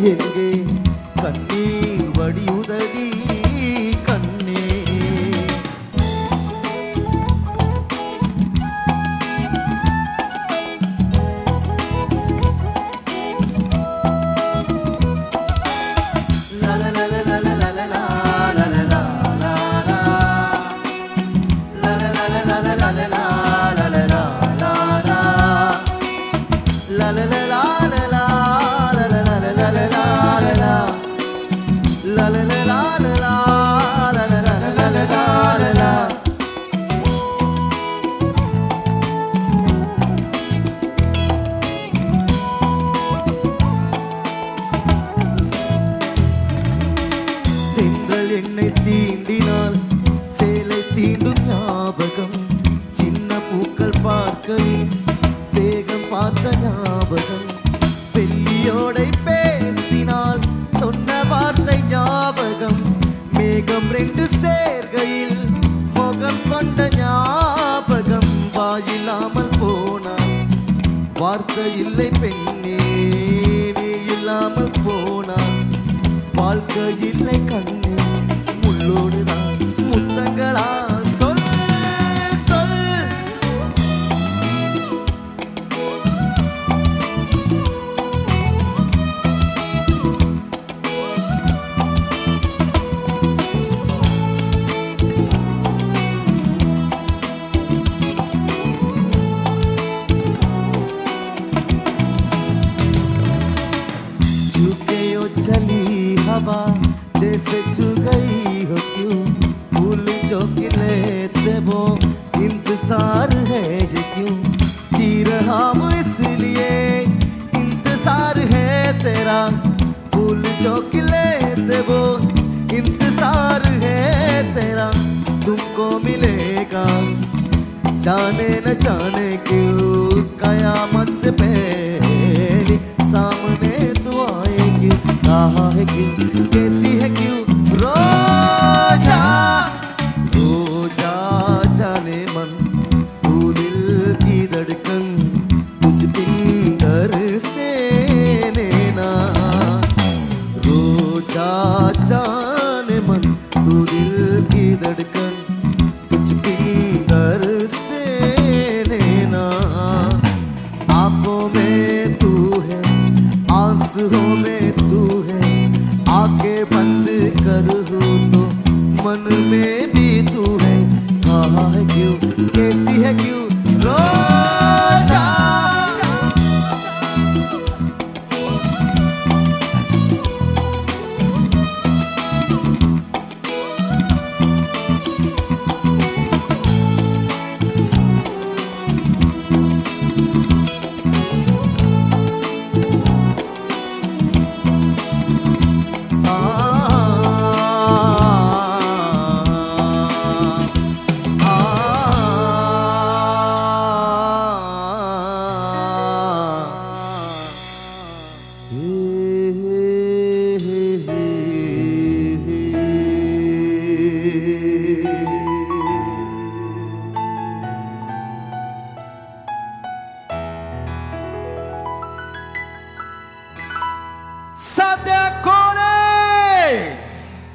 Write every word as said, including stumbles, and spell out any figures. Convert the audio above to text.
எங்கே கண்ணீர் வடியுதடி கண்ணே. என்னை தீண்டினால் சேலை தீண்டும் ஞாபகம், சின்ன பூக்கள் பார்க்கையில் தேகம் பார்த்த ஞாபகம், வெள்ளியோடை பேசினால் சொன்ன வார்த்தை ஞாபகம், மேகம் ரெண்டு சேர்கையில் முகம் கொண்ட ஞாபகம், வாயில்லாமல் போனால் வார்த்தை இல்லை பெண்ணே, நீ இல்லாமல் போனால் வாழ்க்கை இல்லை கண்ணே, முள்ளோடுதான் முத்தங்களா சொல் சொல். झुके ओ चली हवा जैसे छू गई हो क्यों, भूल जो कि लेते वो इंतजार है ये क्यों, जी रहा हूँ इसलिए इंतजार है तेरा, भूल जो कि लेते वो इंतजार है तेरा, तुमको मिलेगा जाने न जाने क्यों, कयामत से पहले सामने तू आएगी, कहा है क्यों कैसी है क्यों रो